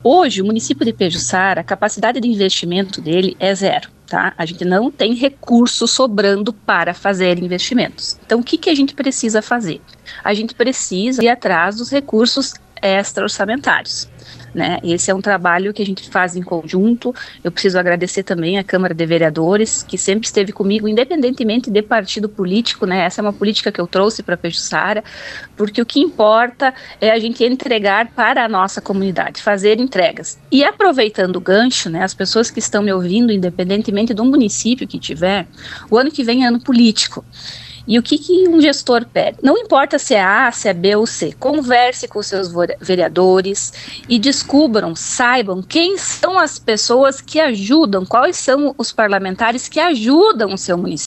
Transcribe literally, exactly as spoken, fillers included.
Hoje, o município de Pejuçara, a capacidade de investimento dele é zero, tá? A gente não tem recurso sobrando para fazer investimentos. Então, o que, que a gente precisa fazer? A gente precisa ir atrás dos recursos extra-orçamentários, né? Esse é um trabalho que a gente faz em conjunto. Eu preciso agradecer também à Câmara de Vereadores, que sempre esteve comigo, independentemente de partido político, né? Essa é uma política que eu trouxe para Pejuçara, porque o que importa é a gente entregar para a nossa comunidade, fazer entregas. E aproveitando o gancho, né, as pessoas que estão me ouvindo, independentemente do município que tiver, o ano que vem é ano político. E o que, que um gestor pede? Não importa se é A, se é B ou C. Converse com os seus vereadores e descubram, saibam quem são as pessoas que ajudam, quais são os parlamentares que ajudam o seu município.